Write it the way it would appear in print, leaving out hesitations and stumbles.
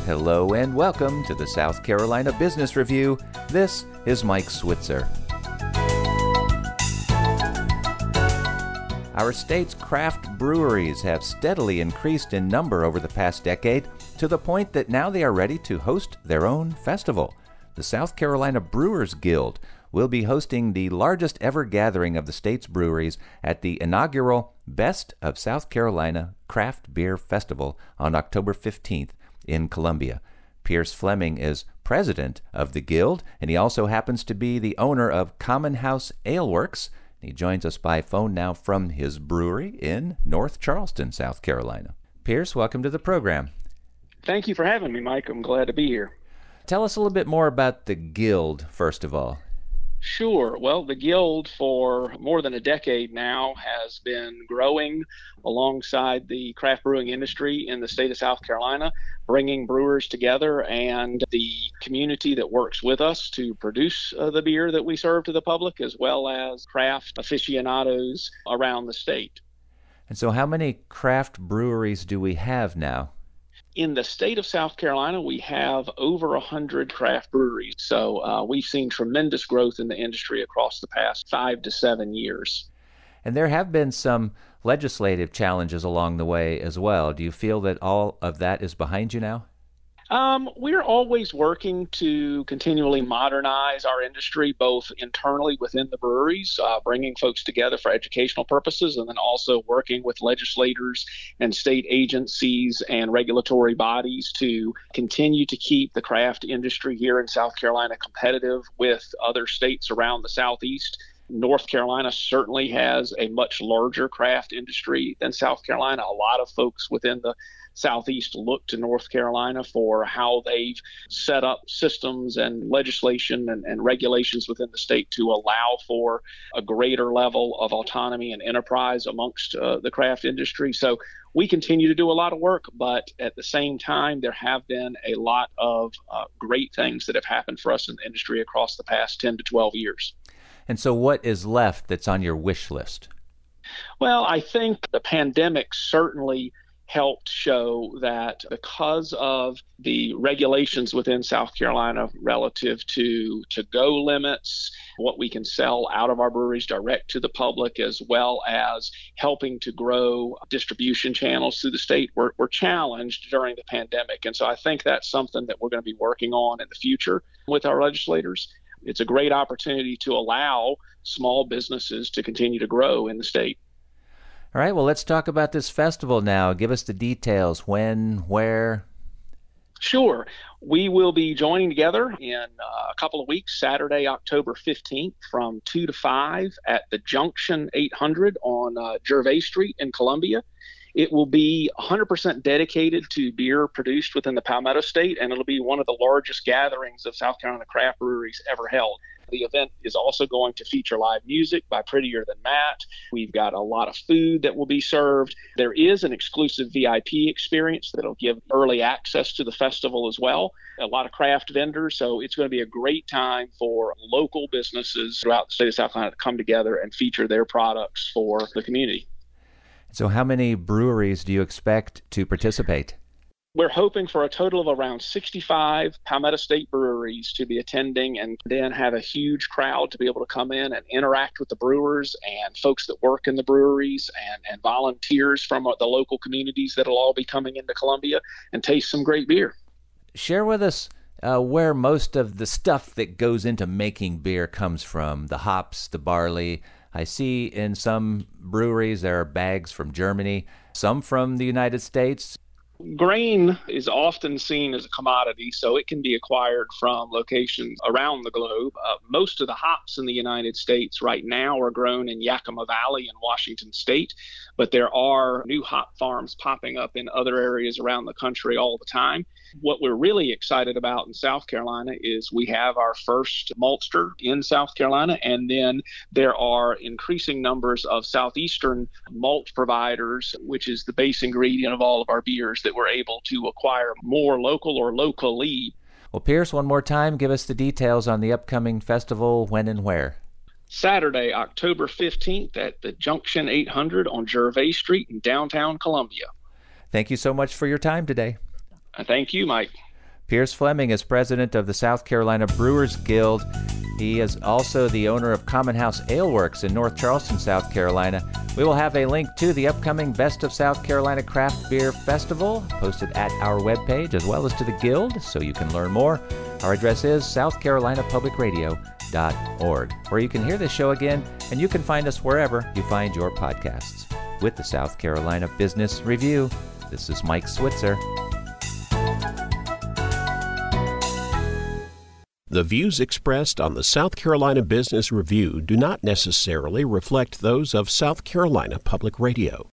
Hello and welcome to the South Carolina Business Review. This is Mike Switzer. Our state's craft breweries have steadily increased in number over the past decade to the point that now they are ready to host their own festival. The South Carolina Brewers Guild will be hosting the largest ever gathering of the state's breweries at the inaugural Best of South Carolina Craft Beer Festival on October 15th in Columbia. Pierce Fleming is president of the Guild, and he also happens to be the owner of Common House Ale Works. He joins us by phone now from his brewery in North Charleston, South Carolina. Pierce, welcome to the program. Thank you for having me, Mike. I'm glad to be here. Tell us a little bit more about the Guild, first of all. Sure. Well, the Guild for more than a decade now has been growing alongside the craft brewing industry in the state of South Carolina, bringing brewers together and the community that works with us to produce the beer that we serve to the public, as well as craft aficionados around the state. And so how many craft breweries do we have now? In the state of South Carolina, we have over 100 craft breweries. So we've seen tremendous growth in the industry across the past 5 to 7 years. And there have been some legislative challenges along the way as well. Do you feel that all of that is behind you now? We're always working to continually modernize our industry, both internally within the breweries, bringing folks together for educational purposes, and then also working with legislators and state agencies and regulatory bodies to continue to keep the craft industry here in South Carolina competitive with other states around the Southeast. North Carolina certainly has a much larger craft industry than South Carolina. A lot of folks within the Southeast look to North Carolina for how they've set up systems and legislation and regulations within the state to allow for a greater level of autonomy and enterprise amongst the craft industry. So we continue to do a lot of work, but at the same time, there have been a lot of great things that have happened for us in the industry across the past 10 to 12 years. And so what is left that's on your wish list? Well, I think the pandemic certainly helped show that because of the regulations within South Carolina relative to to-go limits, what we can sell out of our breweries direct to the public, as well as helping to grow distribution channels through the state, were challenged during the pandemic. And so I think that's something that we're going to be working on in the future with our legislators. It's a great opportunity to allow small businesses to continue to grow in the state. All right, well, let's talk about this festival now. Give us the details. When, where? Sure. We will be joining together in a couple of weeks, Saturday, October 15th from 2 to 5 at the Junction 800 on Gervais Street in Columbia. It will be 100% dedicated to beer produced within the Palmetto State, and it'll be one of the largest gatherings of South Carolina craft breweries ever held. The event is also going to feature live music by Prettier Than Matt. We've got a lot of food that will be served. There is an exclusive VIP experience that'll give early access to the festival as well. A lot of craft vendors, so it's going to be a great time for local businesses throughout the state of South Carolina to come together and feature their products for the community. So how many breweries do you expect to participate? We're hoping for a total of around 65 Palmetto State breweries to be attending, and then have a huge crowd to be able to come in and interact with the brewers and folks that work in the breweries and volunteers from the local communities that'll all be coming into Columbia and taste some great beer. Share with us where most of the stuff that goes into making beer comes from, the hops, the barley. I see in some breweries there are bags from Germany, some from the United States. Grain is often seen as a commodity, so it can be acquired from locations around the globe. Most of the hops in the United States right now are grown in Yakima Valley in Washington State, but there are new hop farms popping up in other areas around the country all the time. What we're really excited about in South Carolina is we have our first maltster in South Carolina, and then there are increasing numbers of southeastern malt providers, which is the base ingredient of all of our beers, that we're able to acquire more local or locally. Well, Pierce, one more time, give us the details on the upcoming festival, when and where. Saturday, October 15th at the Junction 800 on Gervais Street in downtown Columbia. Thank you so much for your time today. Thank you, Mike. Pierce Fleming is president of the South Carolina Brewers Guild. He is also the owner of Common House Ale Works in North Charleston, South Carolina. We will have a link to the upcoming Best of South Carolina Craft Beer Festival posted at our webpage, as well as to the Guild, so you can learn more. Our address is southcarolinapublicradio.org, where you can hear this show again, and you can find us wherever you find your podcasts. With the South Carolina Business Review, this is Mike Switzer. The views expressed on the South Carolina Business Review do not necessarily reflect those of South Carolina Public Radio.